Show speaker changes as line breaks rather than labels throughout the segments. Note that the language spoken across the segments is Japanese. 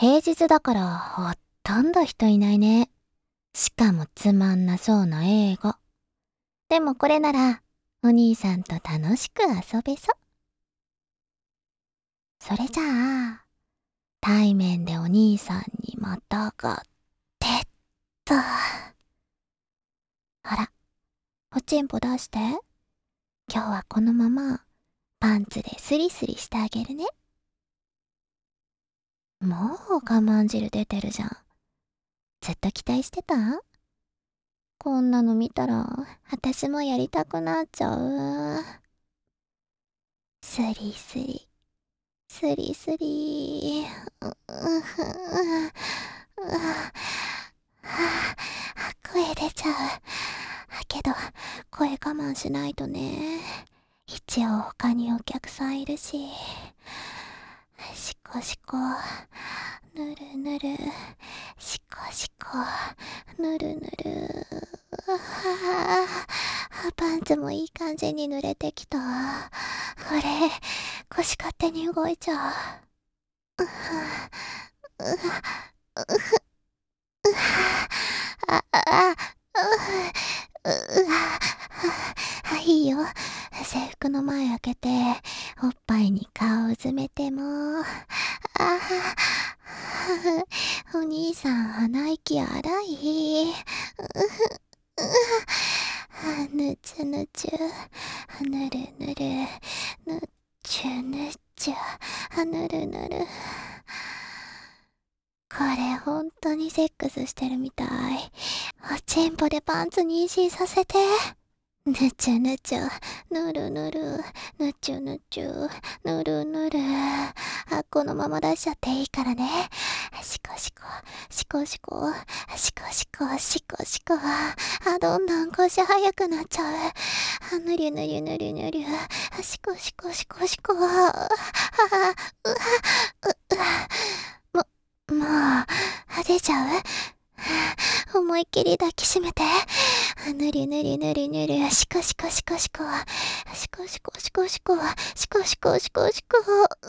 平日だからほとんど人いないね。しかもつまんなそうな映画。でもこれなら、お兄さんと楽しく遊べそう。それじゃあ、対面でお兄さんにまたがってっと。ほら、おちんぽ出して。今日はこのまま、パンツでスリスリしてあげるね。もう我慢汁出てるじゃん。ずっと期待してた？こんなの見たら、私もやりたくなっちゃう。スリスリ、スリスリ。声出ちゃう。けど、声我慢しないとね。一応他にお客さんいるし。しこしこ、ぬるぬる。しこしこ、ぬるぬる。パンツもいい感じに濡れてきた。これ、腰勝手に動いちゃう。いいよ。制服の前開けて、おっぱいに顔うずめても。お兄さん、鼻息荒い。ぬちゅぬちゅ、ぬるぬる、ぬちゅぬちゅ、ぬるぬる。これほんとにセックスしてるみたい。おちんぽでパンツ妊娠させて。ぬちゅぬちゅ、ぬるぬる、ぬちゅぬちゅ、ぬるぬる。このまま出しちゃっていいからね。しこしこ、しこしこ、しこしこ、しこしこ。どんどん腰早くなっちゃう。ぬりゅぬりゅぬりゅぬりゅ。しこしこしこしこ。もう、出ちゃう？思いっきり抱きしめて。ぬりぬりぬりぬり、しこしこしこしこ。しこしこしこしこ。しこしこしこしこ。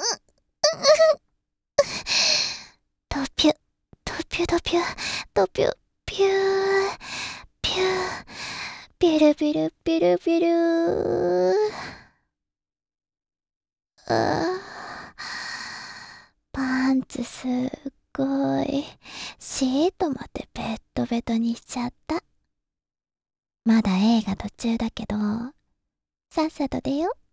ドピュ、ドピュドピュ、ドピュ、ピュー、ピュー、ビルビルビルビル。パンツすっごい。シートまでベッドベトにしちゃった。まだ映画途中だけど、さっさと出よう。